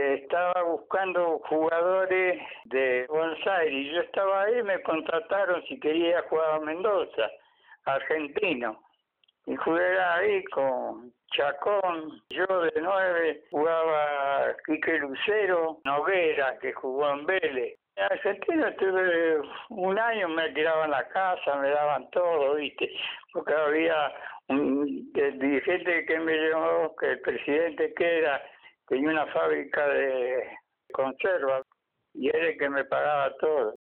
estaba buscando jugadores de Buenos Aires y yo estaba ahí, me contrataron si quería jugar a Mendoza, argentino. Y jugué ahí con Chacón, yo de 9 jugaba Quique Lucero, Noguera, que jugó en Vélez. En Argentina estuve un año, me alquilaban la casa, me daban todo, ¿viste? Porque había el dirigente que me llevó, que el presidente que era, tenía una fábrica de conserva y era el que me pagaba todo.